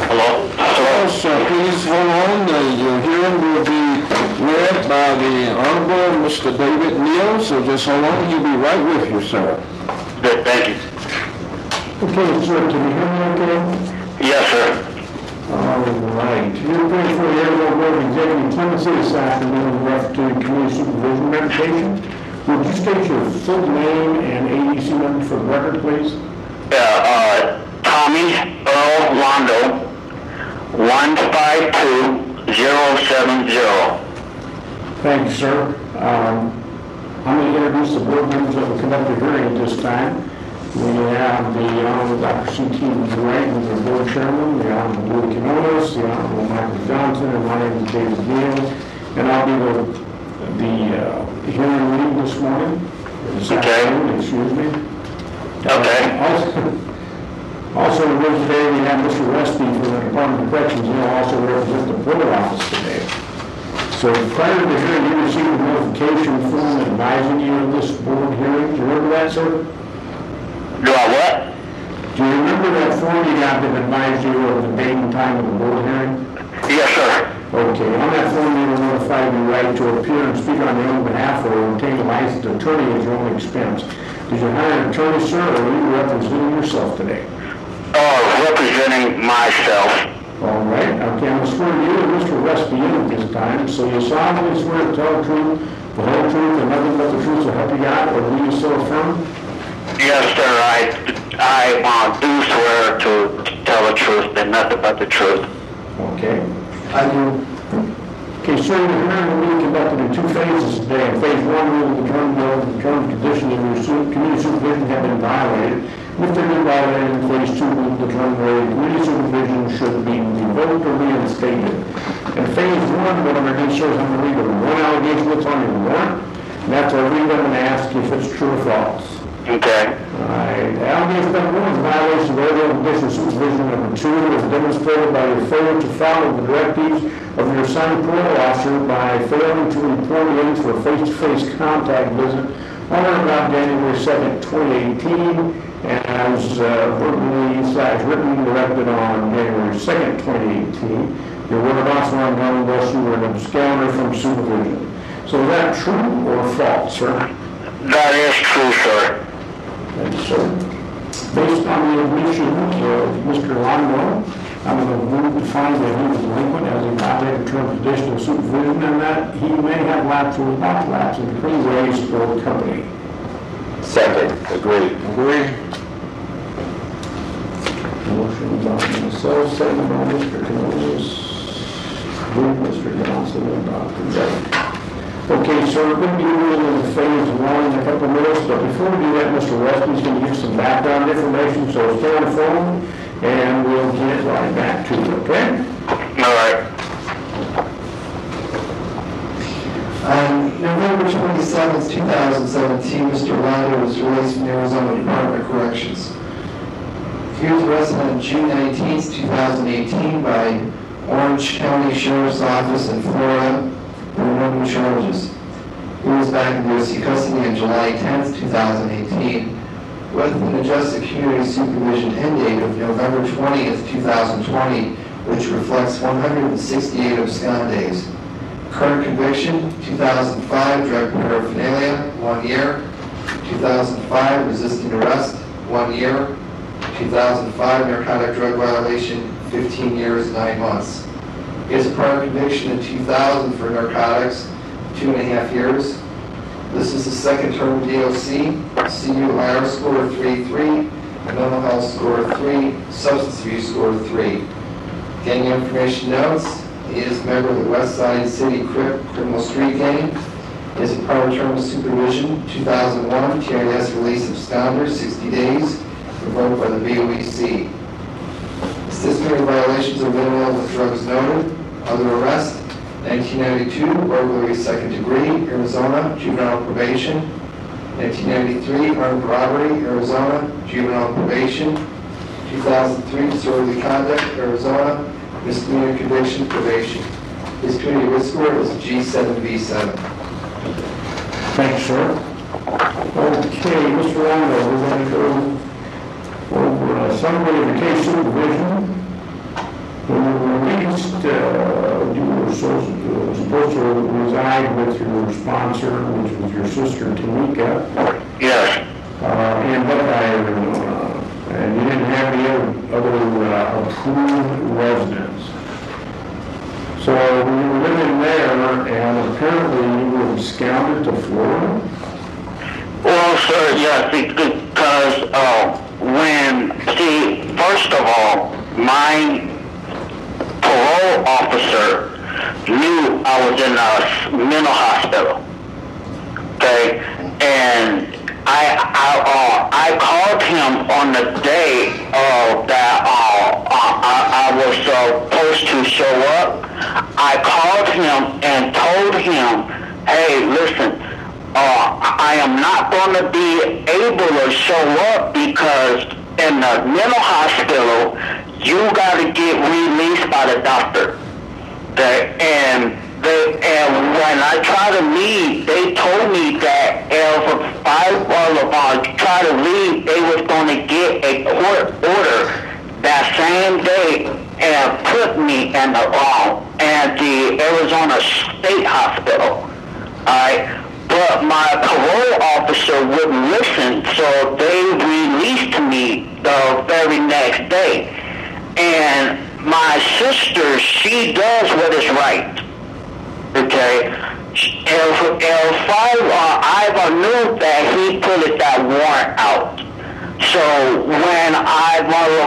Hello? Hello, sir. Please hold on. Your hearing will be read by the Honorable Mr. David Neal, so just hold on. He'll be right with you, sir. Good, thank you. Okay, sir. Can you hear me okay? Yes, sir. All right. You're appearing for the Arizona Board of Executive Clemency this afternoon with reference to community supervision reputation. Would you state your full name and ADC number for the record, please? Tommy Earl Londo, 152070. Thank you, sir. I'm going to introduce the board members that will conduct the hearing at this time. We have the Honorable Dr. C.T. Wright, who's our board chairman, the Honorable Louis Quinones, the Honorable Michael Johnson, and my name is David Neal. And I'll be the hearing lead this morning. This afternoon, excuse me. Okay. Also in the room today, we have Mr. Westby from the Department of Corrections. He'll also represent the board office today. So prior to the hearing, you received a notification form advising you of this board hearing. Do you remember that, sir? Do I what? Do you remember that form you got that advised you of the date and time of the board hearing? Yes, sir. Okay. On that form, you will notify your right to appear and speak on your own behalf or obtain a licensed attorney at your own expense. Did you hire an attorney, sir, or are you representing yourself today? Representing myself. All right. Okay, I'm swearing you and Mr. Westby in at this time, so you solemnly swear to tell the truth, the whole truth, and nothing but the truth to help you God, or do you so affirm? Yes, sir. I do swear to tell the truth and nothing but the truth. Okay. I do. Okay, sir, the hearing will be conducted in two phases today. In phase one, we will determine whether the terms and conditions of your community supervision have been violated. If they've been violated in phase two, we will determine whether community supervision should be revoked or reinstated. In phase one, what I'm going to do, sir, is I'm going to read the one allegation that's on your warrant, and after I read them, I'm going to ask you if it's true or false. Okay. Alright, allegation number one is violation of area condition supervision number two is demonstrated by your failure to follow the directives of your assigned parole officer by failing to report in for a face-to-face contact visit on or about January 2nd, 2018, and as verbally/written directed on January 2nd, 2018. Your word also ongoing thus you were an absconder from supervision. So is that true or false, sir? That is true, sir. Thank you, sir. Based on the admission of Mr. Londo, I'm going to move to find that he was delinquent as he violated terms of additional supervision and that he may have lapsed or was about to lapse in the Clean Ways for the company. Second. Agree. Motion by myself, second by Mr. Canonis, Mr. Johnson, and Dr. Wright. Okay, so we're going to be moving into phase one in a couple of minutes, but before we do that, Mr. Westby's going to give some background information, so stay on the phone, and we'll get right back to you, okay? All right. On November 27, 2017, Mr. Londo was released from the Arizona Department of Corrections. He was arrested on June 19, 2018 by Orange County Sheriff's Office in Florida for no charges. He was back in USC custody on July 10, 2018 with an adjusted community supervision end date of November 20, 2020, which reflects 168 abscond days. Current conviction, 2005, drug paraphernalia, 1 year. 2005, resisting arrest, 1 year. 2005, narcotic drug violation, 15 years, 9 months. He has a prior conviction in 2000 for narcotics, 2.5 years. This is the second term DOC, CUIR score 3.3, mental health score 3, substance abuse score 3. Gang information notes, he is a member of the West Side City Crip Criminal Street Gang. He has a prior term of supervision, 2001, TRS release absconder, 60 days, revoked by the BOEC. Systematic violations of minimal with drugs noted. Other arrest, 1992, burglary second degree, Arizona, juvenile probation. 1993, armed robbery, Arizona, juvenile probation. 2003, disorderly conduct, Arizona, misdemeanor conviction, probation. His community risk score is G7B7. Thanks, sir. Okay, Mr. Londo, we're going to go over summary of the case supervision. supposed to reside with your sponsor, which was your sister Tanika, Yes. in Buckeye, Arizona, and you didn't have any other approved residence. So you were living there, and apparently you were scouted to Florida? Well, sir, yes, because first of all, my parole officer knew I was in a mental hospital. Okay, and I called him on the day that I was supposed to show up. I called him and told him, hey, listen, I am not going to be able to show up because in the mental hospital, you got to get released by the doctor. Okay? And when I tried to leave, they told me that if I try to leave, they was going to get a court order that same day and put me in the Arizona State Hospital. Alright? But my parole officer wouldn't listen, so they released me the very next day. And my sister, she does what is right. Okay? If I knew that he put that warrant out. So when I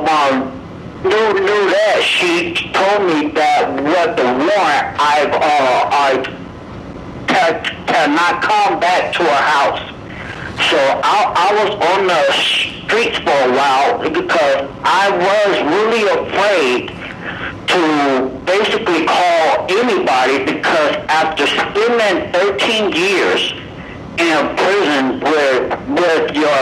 knew that, she told me that what the warrant, I cannot come back to her house. So I was on the streets for a while because I was really afraid to basically call anybody, because after spending 13 years in prison with your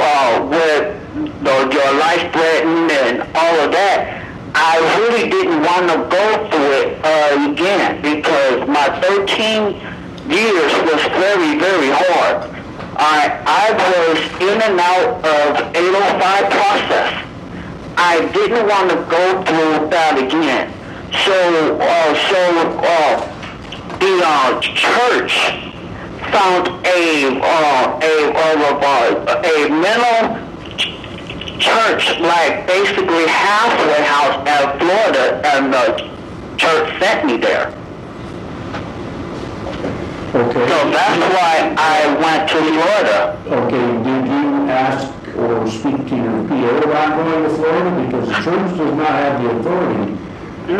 life threatened and all of that, I really didn't want to go through it again, because my 13 years was very, very hard. I was in and out of 805 process. I didn't want to go through that again. So the church found a mental church, like basically halfway house in Florida, and the church sent me there. Okay. So that's why I went to Florida. Okay, did you ask or speak to your PO about going to Florida? Because the church does not have the authority to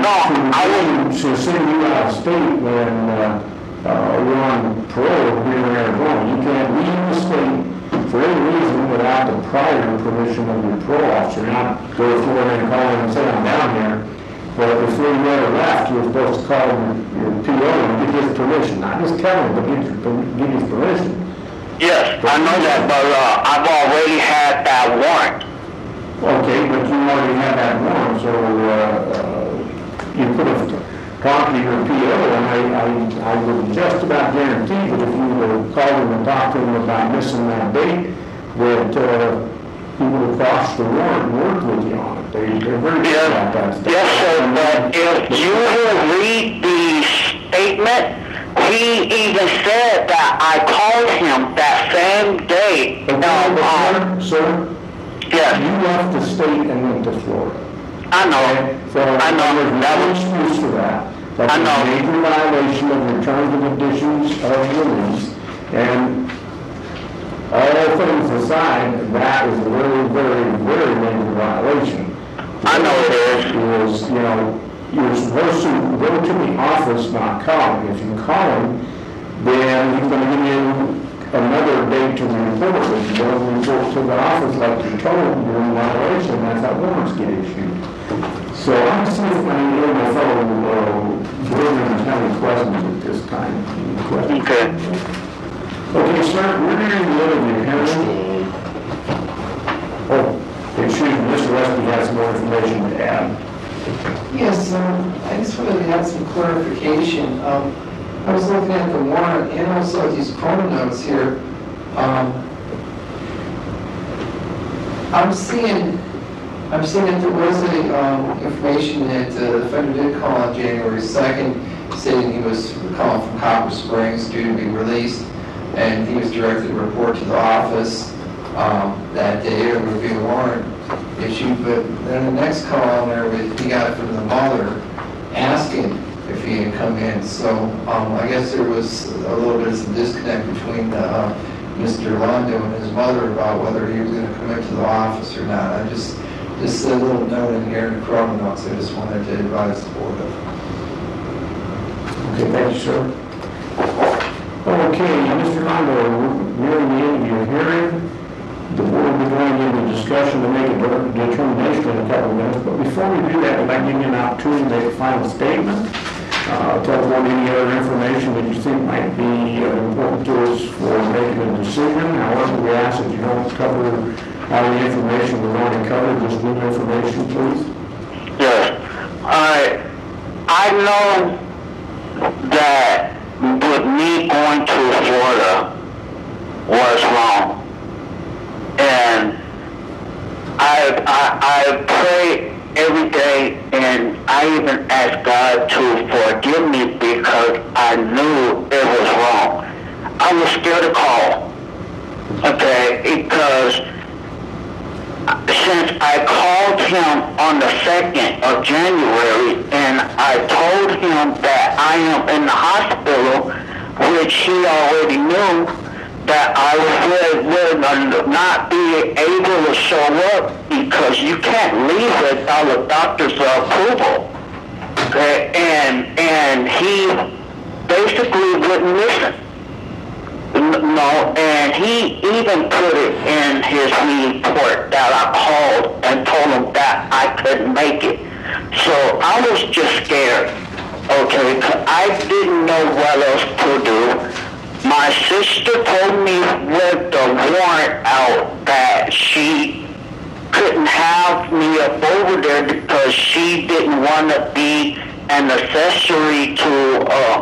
send you out of state when you're on parole here in Arizona. You can't leave the state for any reason without the prior permission of your parole officer. Not go to Florida and call him and say, I'm down here. But before you ever left, you were supposed to call your PO and get his permission. Not just tell him, but get his permission. Yes, I know that, but I've already had that warrant. Okay, but you already had that warrant, so you could have talked to your PO, and I would just about guarantee that if you would have called him and talked to him about missing that date, that he would have crossed the warrant and worked with you on it. They're very good about that stuff. Yes, sir, but if you will read the statement, he even said that I called him that same day. Sir, yes. you left the state and went to Florida. I know. So I know. There's no excuse for that. That's I know. a major violation of your terms and conditions of release. And all things aside, that is a very, very, very major violation. I know it is. You're supposed to go to the office, not call him. If you call him, then he's going to give you another date to report. If you don't report to the office like you're told, you're in violation. That's how warrants get issued. So I'm seeing if my fellow board members have any questions at this time. Any questions? Okay. Okay, sir, where do you live in your county? Oh, excuse me, Mr. Westby has some more information to add. Yes, I just wanted to have some clarification. I was looking at the warrant and also these phone notes here. I'm seeing that there was a information that the offender did call on January 2nd, stating he was calling from Copper Springs due to be released, and he was directed to report to the office that day. There would be a warrant issued, but then the next call on there, he got it from the mother asking if he had come in. So I guess there was a little bit of some disconnect between Mr. Londo and his mother about whether he was going to come into the office or not. I just a little note in here in the Corona notes I just wanted to advise the board of. Okay, thank you, sir. Okay, Mr. Londo, nearing the end of your hearing, the board will be going into discussion to make a determination in a couple of minutes. But before we do that, I'd like to give you an opportunity to make a final statement. Tell the board any other information that you think might be important to us for making a decision. However, we ask that you don't cover all the information we've already covered, just new information, please. Yes. I know that with me going to Florida was wrong. And I pray every day, and I even ask God to forgive me because I knew it was wrong. I was scared to call, okay, because since I called him on the 2nd of January and I told him that I am in the hospital, which he already knew, that I would not be able to show up because you can't leave without the doctor's approval. Okay? And he basically wouldn't listen. No, and he even put it in his report that I called and told him that I couldn't make it. So I was just scared, okay, 'cause I didn't know what else to do. My sister told me with the warrant out that she couldn't have me up over there because she didn't want to be an accessory to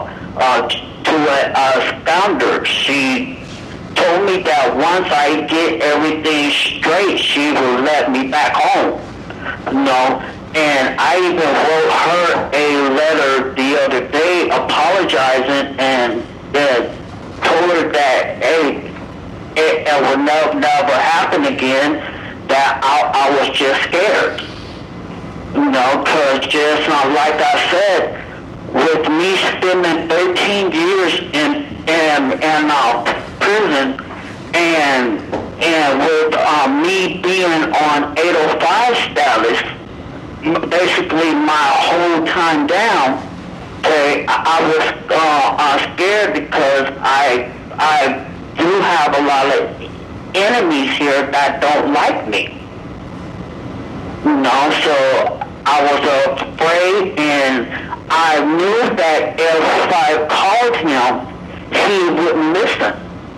a standard. She told me that once I get everything straight, she will let me back home. No, and I even wrote her a letter the other day apologizing and told her that, hey, it will never happen again, that I was just scared. You know, because just like I said, with me spending 13 years in prison and with me being on 805 status, basically my whole time down, okay, I was scared because I do have a lot of enemies here that don't like me. You know, so I was afraid, and I knew that if I called him, he wouldn't listen.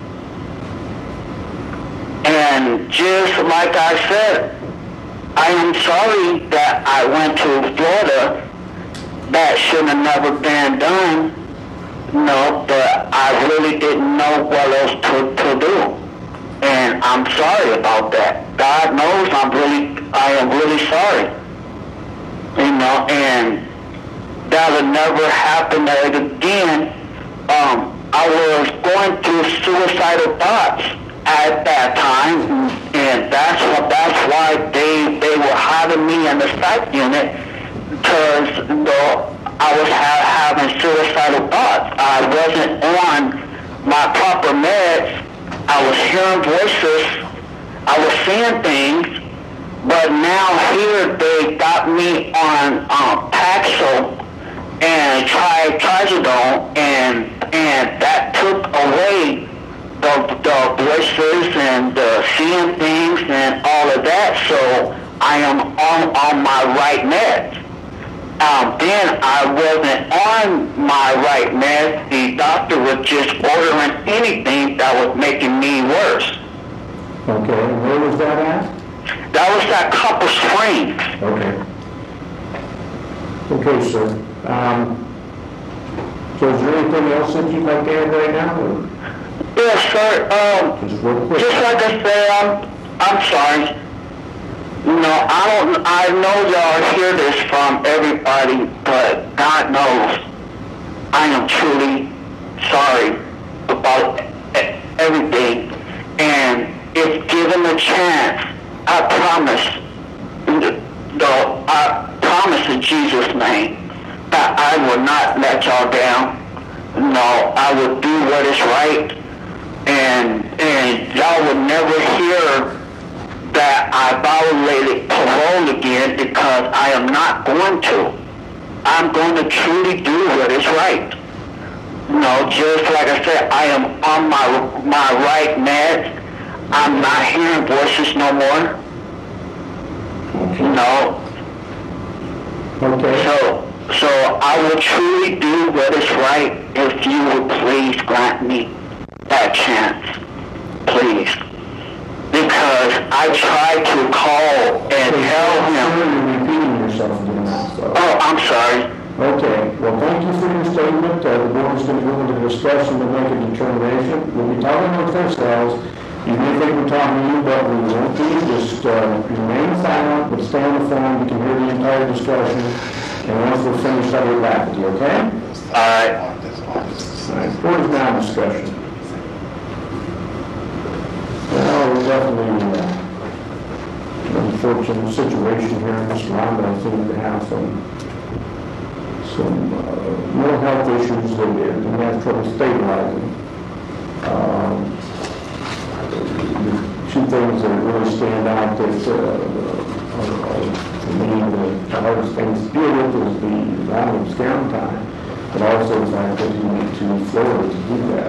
And just like I said, I am sorry that I went to Florida. That should have never been done. No, but I really didn't know what else to do. And I'm sorry about that. God knows I am really sorry. You know, and that'll never happen again. I was going through suicidal thoughts at that time, and that's why they were having me in the psych unit, because I was having suicidal thoughts. I wasn't on my proper meds. I was hearing voices. I was seeing things. But now here they got me on Paxil and Trazodone, and that took away the voices and the seeing things and all of that. So I am on my right meds. Then I wasn't on my right meds. The doctor was just ordering anything that was making me worse. Okay, and where was that at? That was at Copper Springs. Okay, sir. So is there anything else that you'd like to add right now? Or? Yes, sir. Just real quick. Just like I said, I'm sorry. You know, I know y'all hear this from everybody, but God knows I am truly sorry about everything. And if given a chance, I promise in Jesus' name that I will not let y'all down. No, I will do what is right, and y'all will never hear that I violated parole again, because I am not going to. I'm going to truly do what is right. No, just like I said, I am on my right meds. I'm not hearing voices no more. No. Okay. So I will truly do what is right if you would please grant me that chance. Please. Because I tried to call and tell him. You're repeating yourself doing that, so. Oh, I'm sorry. Okay, well, thank you for your statement. The board is going to go into discussion to make a determination. We'll be talking amongst ourselves. You may think we're talking to you, but we won't be. Just remain silent, but stay on the phone. You can hear the entire discussion. And once we're finished, I'll be back with you, okay? All right. All right, board is now in discussion. Well, we're definitely in an unfortunate situation here. Mr. Rondo seems to have some mental health issues that he has trouble stabilizing. Two things that really stand out that for me, the hardest things to deal with is the not only his downtime, but also the fact that he went to Florida to do that.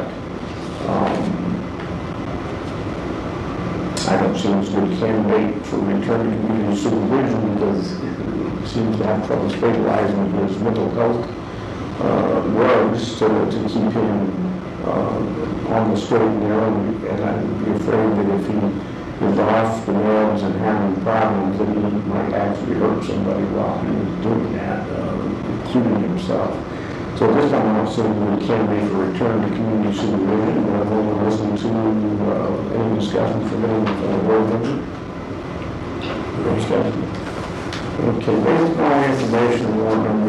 I don't see him as a good candidate for returning to community supervision because he seems to have trouble stabilizing his mental health drugs to keep him on the straight and narrow, and I would be afraid that if he is off the rails and having problems, that he might actually hurt somebody while he was doing that, including himself. So this time I don't see him as a candidate for return to community supervision. We'll listen to any discussion from any board member. No discussion. Okay, based on information, award number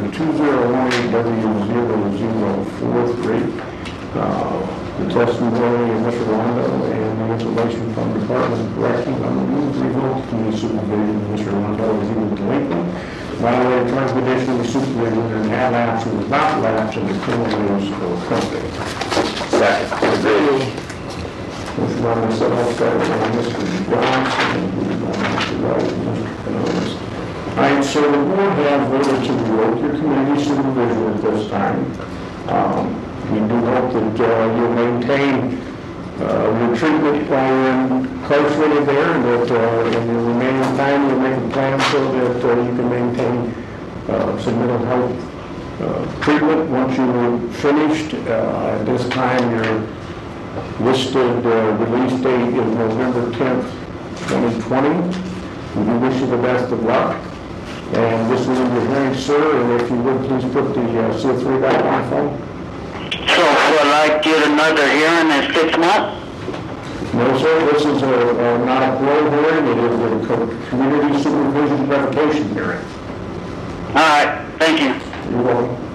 2018W0043. The testimony of Mr. Rondo and the information from the Department of Corrections on the move revoked community supervision. Mr. Rondo was either delinquent, violated terms and conditions of supervision, and had lapsed or was not lapsed in the criminal rules or company. Second. Agreed. Mr. Rondo said also, Mr. Johnson, and Mr. Wright, and Mr. Canonis. All right, so the board has voted to revoke your community supervision at this time. We do hope that you'll maintain your treatment while you're incarcerated there, and that in the remaining time you'll make a plan so that you can maintain some mental health treatment. Once you're finished, at this time your listed release date is November 10th, 2020. We do wish you the best of luck. And this is your hearing, sir, and if you would please put the CO3 back on the phone. So will I get another hearing in 6 months? No, sir, this is not a parole hearing, it is a community supervision revocation hearing. All right, thank you. You're welcome.